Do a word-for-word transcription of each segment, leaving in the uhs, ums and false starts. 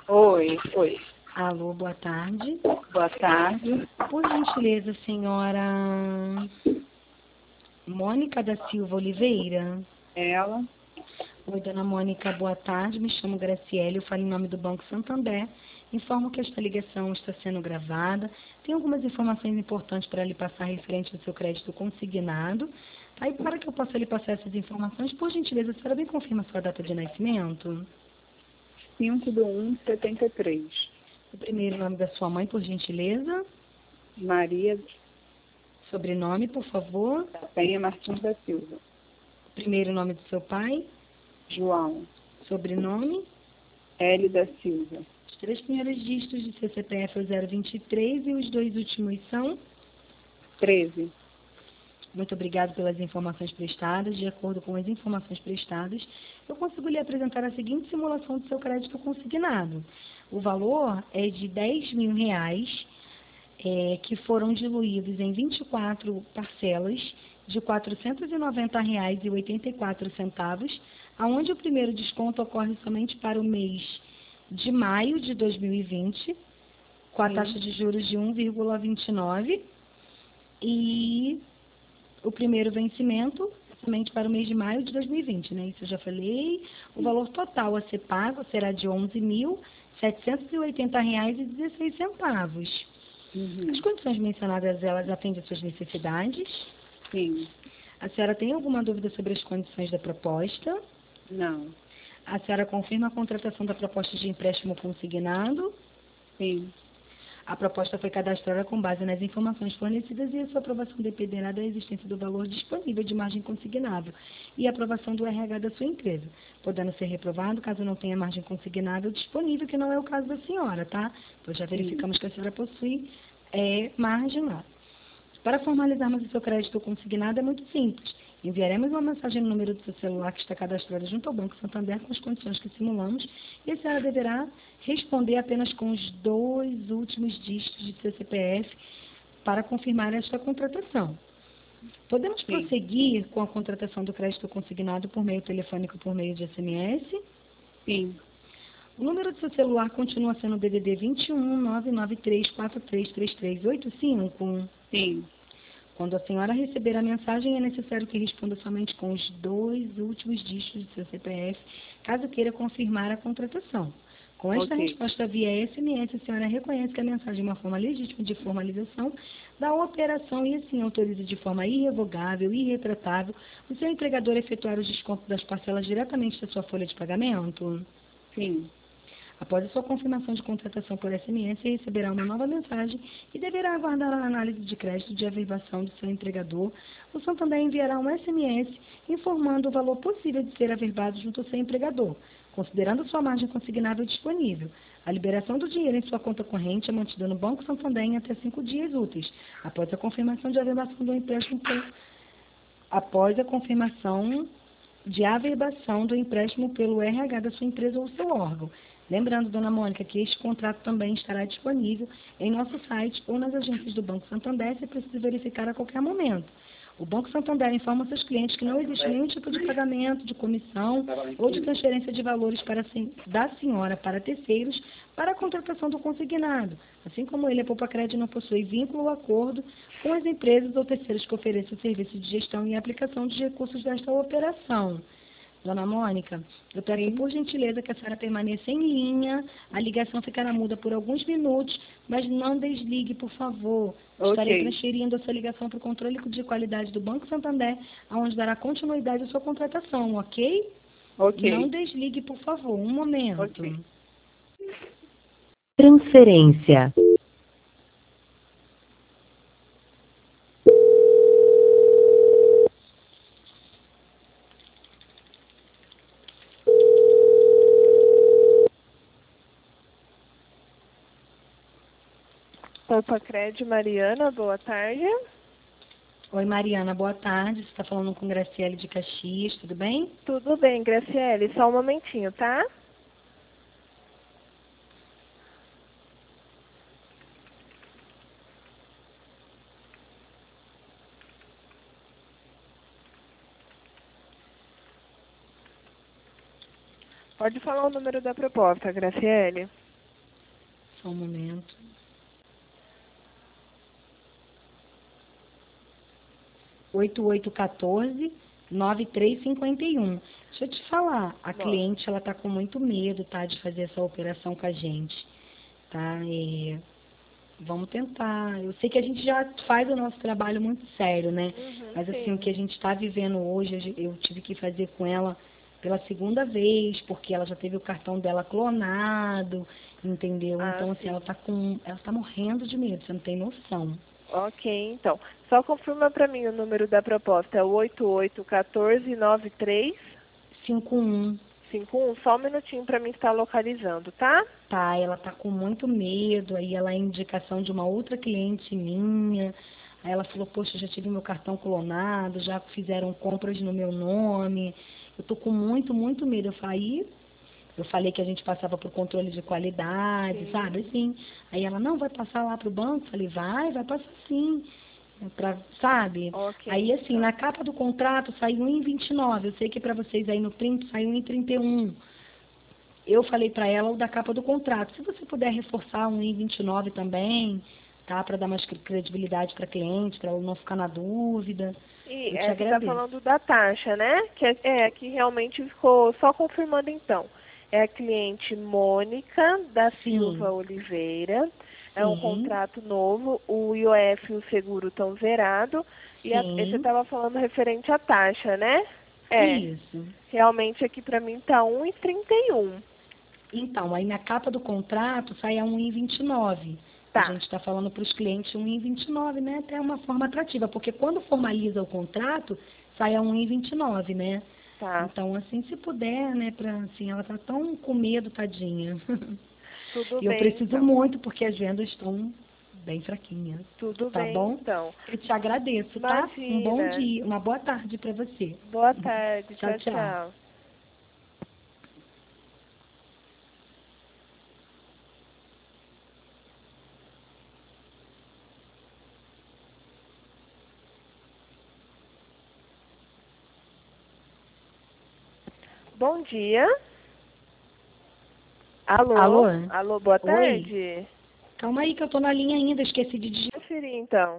Oi, oi. Alô, boa tarde. Boa tarde. Por gentileza, senhora Mônica da Silva Oliveira. Ela. Oi, dona Mônica, boa tarde. Me chamo Graciele, eu falo em nome do Banco Santander. Informo que esta ligação está sendo gravada. Tem algumas informações importantes para lhe passar referente ao seu crédito consignado. Aí, para que eu possa lhe passar essas informações, por gentileza, a senhora me confirma a sua data de nascimento? cinco de um de setenta e três. O primeiro nome da sua mãe, por gentileza. Maria Sobrenome, por favor. da Penha Martins da Silva. Primeiro nome do seu pai. João. Sobrenome. L da Silva. Os três primeiros dígitos de seu C P F é o zero vinte e três e os dois últimos são. treze. Muito obrigado pelas informações prestadas. De acordo com as informações prestadas, eu consigo lhe apresentar a seguinte simulação do seu crédito consignado. O valor é de dez mil reais, é, que foram diluídos em vinte e quatro parcelas de quatrocentos e noventa reais e oitenta e quatro centavos, aonde o primeiro desconto ocorre somente para o mês de maio de dois mil e vinte, com a Sim. taxa de juros de um vírgula vinte e nove, e o primeiro vencimento somente para o mês de maio de dois mil e vinte, né? Isso eu já falei. O valor total a ser pago será de onze mil setecentos e oitenta reais e dezesseis centavos. Uhum. As condições mencionadas, elas atendem às suas necessidades? Sim. A senhora tem alguma dúvida sobre as condições da proposta? Não. A senhora confirma a contratação da proposta de empréstimo consignado? Sim. A proposta foi cadastrada com base nas informações fornecidas e a sua aprovação dependerá da existência do valor disponível de margem consignável e a aprovação do R H da sua empresa, podendo ser reprovado caso não tenha margem consignável disponível, que não é o caso da senhora, tá? Pois já verificamos que a senhora possui é, margem lá. Para formalizarmos o seu crédito consignado é muito simples. Enviaremos uma mensagem no número do seu celular que está cadastrado junto ao Banco Santander com as condições que simulamos e a senhora deverá responder apenas com os dois últimos dígitos de seu C P F para confirmar esta contratação. Podemos Sim. prosseguir com a contratação do crédito consignado por meio telefônico por meio de S M S? Sim. O número do seu celular continua sendo o D D D vinte e um, nove nove três, quatro três três três oito cinco? Sim. Quando a senhora receber a mensagem, é necessário que responda somente com os dois últimos dígitos do seu C P F, caso queira confirmar a contratação. Com esta Ok. resposta via S M S, a senhora reconhece que a mensagem é uma forma legítima de formalização da operação e assim autoriza de forma irrevogável e irretratável o seu empregador a efetuar os descontos das parcelas diretamente da sua folha de pagamento. Sim. Após a sua confirmação de contratação por S M S, receberá uma nova mensagem e deverá aguardar a análise de crédito de averbação do seu empregador. O Santander enviará um S M S informando o valor possível de ser averbado junto ao seu empregador, considerando sua margem consignável disponível. A liberação do dinheiro em sua conta corrente é mantida no Banco Santander em até cinco dias úteis, após a confirmação de averbação do empréstimo por... após a confirmação de averbação do empréstimo pelo R H da sua empresa ou seu órgão. Lembrando, dona Mônica, que este contrato também estará disponível em nosso site ou nas agências do Banco Santander, se preciso verificar a qualquer momento. O Banco Santander informa seus clientes que não existe nenhum tipo de pagamento, de comissão ou de transferência de valores para, da senhora para terceiros para a contratação do consignado, assim como ele, a Poupa Crédito, não possui vínculo ou acordo com as empresas ou terceiros que ofereçam serviço de gestão e aplicação de recursos desta operação. Dona Mônica, eu peço Sim. por gentileza que a senhora permaneça em linha. A ligação ficará muda por alguns minutos, mas não desligue, por favor. Ok. Estarei transferindo a sua ligação para o controle de qualidade do Banco Santander, onde dará continuidade à sua contratação, ok? Ok. Não desligue, por favor. Um momento. Ok. Transferência. Poupa Crédito, Mariana, boa tarde. Oi, Mariana, boa tarde. Você está falando com Graciele de Caxias, tudo bem? Tudo bem, Graciele, só um momentinho, tá? Pode falar o número da proposta, Graciele. Só um momento. oito oito um quatro, nove três cinco um. Deixa eu te falar, a Nossa. cliente ela tá com muito medo, tá, de fazer essa operação com a gente, tá? E vamos tentar. Eu sei que a gente já faz o nosso trabalho muito sério, né? Uhum, Mas assim, sim. o que a gente está vivendo hoje, eu tive que fazer com ela pela segunda vez, porque ela já teve o cartão dela clonado, entendeu? Ah, Então assim, sim. ela tá com, ela tá morrendo de medo, você não tem noção. Ok, então. Só confirma para mim o número da proposta. É o oito oito um quatro nove três cinco um. cinco um. Só um minutinho para mim estar localizando, tá? Tá, ela tá com muito medo, aí ela é indicação de uma outra cliente minha. Aí ela falou, poxa, já tive meu cartão clonado, já fizeram compras no meu nome. Eu tô com muito, muito medo. Eu falei, eu falei que a gente passava por controle de qualidade, Sim. sabe? Assim. Aí ela, não, vai passar lá pro banco? Eu falei, vai, vai passar sim. É pra, sabe? Ok, Aí assim, então. na capa do contrato saiu um e vinte e nove. Eu sei que para vocês aí no print saiu um e trinta e um. Eu falei para ela o da capa do contrato. Se você puder reforçar um I vinte e nove também, tá? Para dar mais credibilidade para cliente, para ela não ficar na dúvida. E Eu te é, você está agradeço. falando da taxa, né? Que é, é, que realmente ficou, só confirmando então. É a cliente Mônica da Sim. Silva Oliveira. É um Sim. contrato novo, o I O F e o seguro estão zerados. E, a, e você Sim. estava falando referente à taxa, né? É, Isso. realmente aqui para mim tá um e trinta e um. Então, aí na capa do contrato sai a um e vinte e nove. A Tá. gente está falando para os clientes um e vinte e nove, né? Até uma forma atrativa, porque quando formaliza o contrato, sai a um e vinte e nove, né? Tá. Então, assim, se puder, né, pra, assim, ela tá tão com medo, tadinha. Tudo E eu bem, preciso então. muito, porque as vendas estão bem fraquinhas. Tudo Tá bem, bom? então. Eu te agradeço, tá? Um bom Imagina. dia, uma boa tarde para você. Boa tarde. Tchau, Tchau, tchau. tchau. Bom dia. Alô? Alô? Alô, boa Oi? tarde. Calma aí que eu tô na linha ainda, esqueci de digitar. Transferir, então.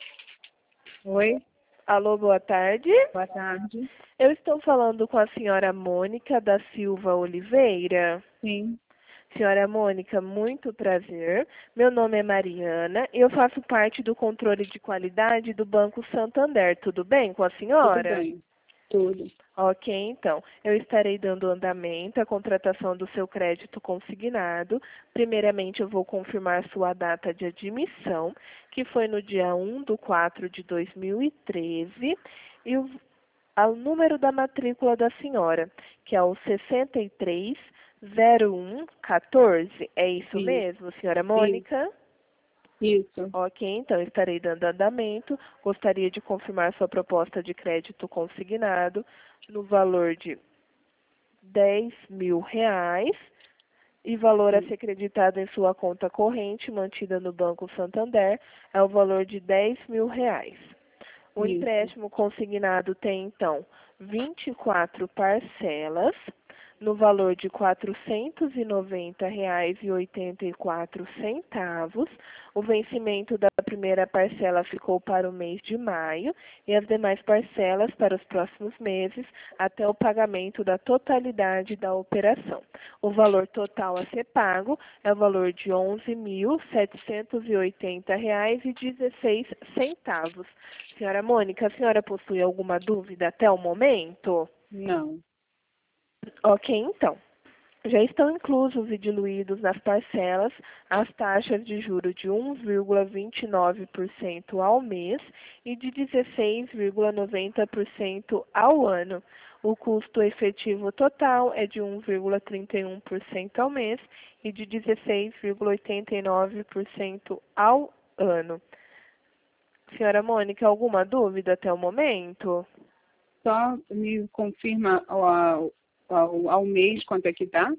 Oi, Alô, boa tarde. boa tarde. Eu estou falando com a senhora Mônica da Silva Oliveira. Sim, Senhora Mônica, muito prazer. Meu nome é Mariana e eu faço parte do controle de qualidade do Banco Santander. Tudo bem com a tudo senhora? bem. Tudo. Ok, então. Eu estarei dando andamento à contratação do seu crédito consignado. Primeiramente, eu vou confirmar sua data de admissão, que foi no dia um de quatro de dois mil e treze, e o, o número da matrícula da senhora, que é o sessenta e três zero um quatorze. É isso Isso. mesmo, senhora Mônica? Isso. Ok, então estarei dando andamento. Gostaria de confirmar sua proposta de crédito consignado no valor de dez mil reais e valor a Sim. ser creditado em sua conta corrente mantida no Banco Santander é o valor de dez mil reais. O Isso. empréstimo consignado tem, então, vinte e quatro parcelas no valor de quatrocentos e noventa reais e oitenta e quatro centavos. O vencimento da primeira parcela ficou para o mês de maio e as demais parcelas para os próximos meses até o pagamento da totalidade da operação. O valor total a ser pago é o valor de onze mil setecentos e oitenta reais e dezesseis centavos. Senhora Mônica, a senhora possui alguma dúvida até o momento? Não. Ok, então. Já estão inclusos e diluídos nas parcelas as taxas de juros de um vírgula vinte e nove por cento ao mês e de dezesseis vírgula noventa por cento ao ano. O custo efetivo total é de um vírgula trinta e um por cento ao mês e de dezesseis vírgula oitenta e nove por cento ao ano. Senhora Mônica, alguma dúvida até o momento? Só me confirma ao, ao, ao mês quanto é que dá?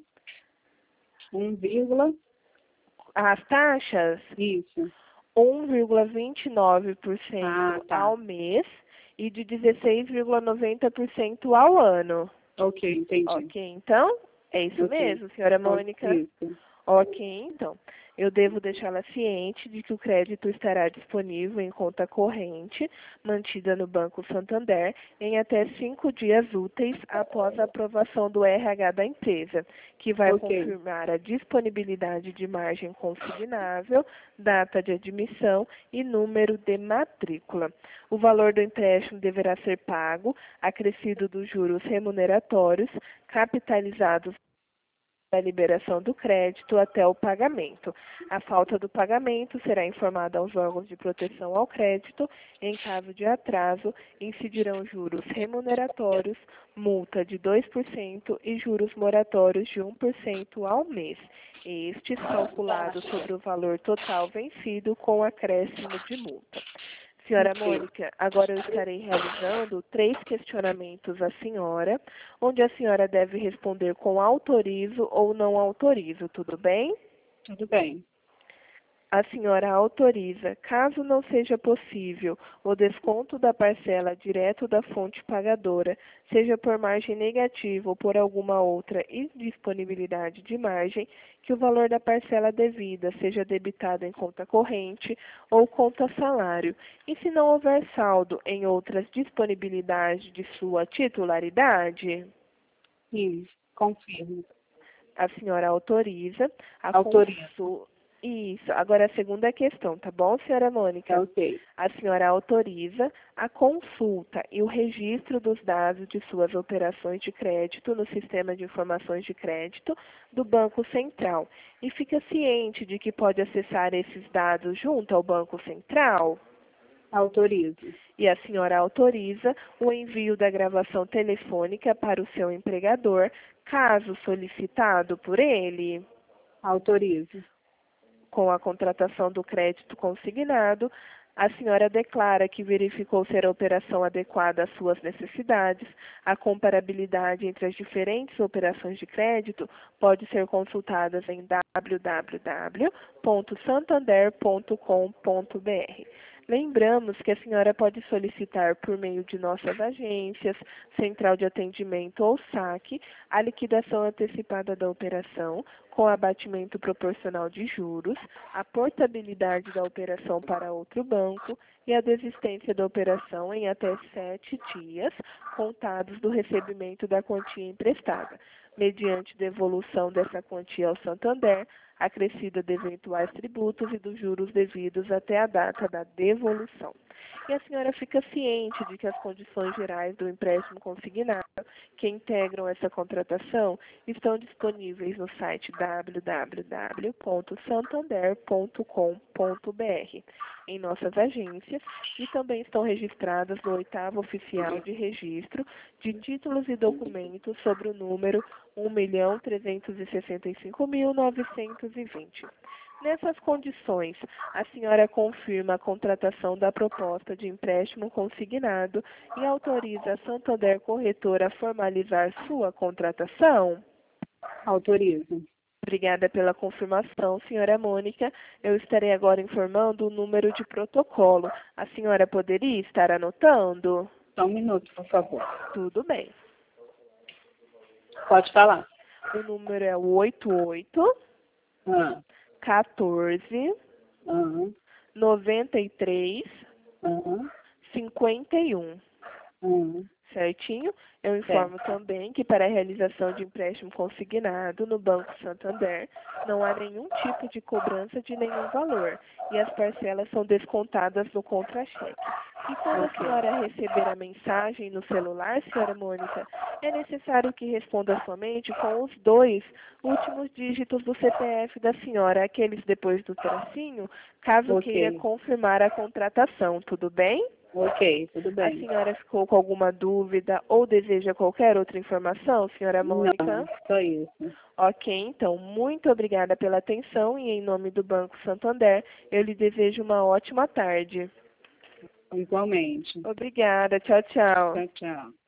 Um vírgula. As taxas, Isso. um vírgula vinte e nove por cento Ah, tá. ao mês e de dezesseis vírgula noventa por cento ao ano. Ok, entendi. Ok, então, é isso Ok. mesmo, senhora Mônica? Isso. Ok, então. Eu devo deixá-la ciente de que o crédito estará disponível em conta corrente, mantida no Banco Santander, em até cinco dias úteis após a aprovação do R H da empresa, que vai Ok. confirmar a disponibilidade de margem consignável, data de admissão e número de matrícula. O valor do empréstimo deverá ser pago, acrescido dos juros remuneratórios, capitalizados da liberação do crédito até o pagamento. A falta do pagamento será informada aos órgãos de proteção ao crédito. Em caso de atraso, incidirão juros remuneratórios, multa de dois por cento e juros moratórios de um por cento ao mês, estes calculados sobre o valor total vencido com acréscimo de multa. Senhora Mônica, agora eu estarei realizando três questionamentos à senhora, onde a senhora deve responder com autorizo ou não autorizo, tudo bem? Tudo bem. A senhora autoriza, caso não seja possível, o desconto da parcela direto da fonte pagadora, seja por margem negativa ou por alguma outra indisponibilidade de margem, que o valor da parcela devida seja debitado em conta corrente ou conta salário, e se não houver saldo em outras disponibilidades de sua titularidade? Sim, confirmo. A senhora autoriza a Autorizo. consul- Isso. Agora a segunda questão, tá bom, senhora Mônica? Tá ok. A senhora autoriza a consulta e o registro dos dados de suas operações de crédito no Sistema de Informações de Crédito do Banco Central e fica ciente de que pode acessar esses dados junto ao Banco Central? Autorizo. E a senhora autoriza o envio da gravação telefônica para o seu empregador, caso solicitado por ele? Autorizo. Com a contratação do crédito consignado, a senhora declara que verificou ser a operação adequada às suas necessidades. A comparabilidade entre as diferentes operações de crédito pode ser consultada em w w w ponto santander ponto com ponto b r. Lembramos que a senhora pode solicitar por meio de nossas agências, central de atendimento ou saque, a liquidação antecipada da operação, com abatimento proporcional de juros, a portabilidade da operação para outro banco e a desistência da operação em até sete dias, contados do recebimento da quantia emprestada, mediante devolução dessa quantia ao Santander, acrescida de eventuais tributos e dos juros devidos até a data da devolução. E a senhora fica ciente de que as condições gerais do empréstimo consignado que integram essa contratação estão disponíveis no site w w w ponto santander ponto com ponto b r, em nossas agências, e também estão registradas no oitavo oficial de registro de títulos e documentos sobre o número um milhão trezentos e sessenta e cinco mil novecentos e vinte. Nessas condições, a senhora confirma a contratação da proposta de empréstimo consignado e autoriza a Santander Corretora a formalizar sua contratação? Autorizo. Obrigada pela confirmação, senhora Mônica. Eu estarei agora informando o número de protocolo. A senhora poderia estar anotando? Só um minuto, por favor. Tudo bem. Pode falar. O número é o oito oito, Ah, quatorze, ah, noventa e três, ah, cinquenta e um. ah. Certinho? Eu informo também que para a realização de empréstimo consignado no Banco Santander não há nenhum tipo de cobrança de nenhum valor e as parcelas são descontadas no contra-cheque. E quando a senhora receber a mensagem no celular, senhora Mônica, é necessário que responda somente com os dois últimos dígitos do C P F da senhora, aqueles depois do tracinho, caso Ok. queira confirmar a contratação, tudo bem? Ok, tudo A bem. senhora ficou com alguma dúvida ou deseja qualquer outra informação, senhora Mônica? Não, só isso. Ok, então, muito obrigada pela atenção e em nome do Banco Santander, eu lhe desejo uma ótima tarde. Igualmente. Obrigada, tchau, tchau. Tchau, tchau.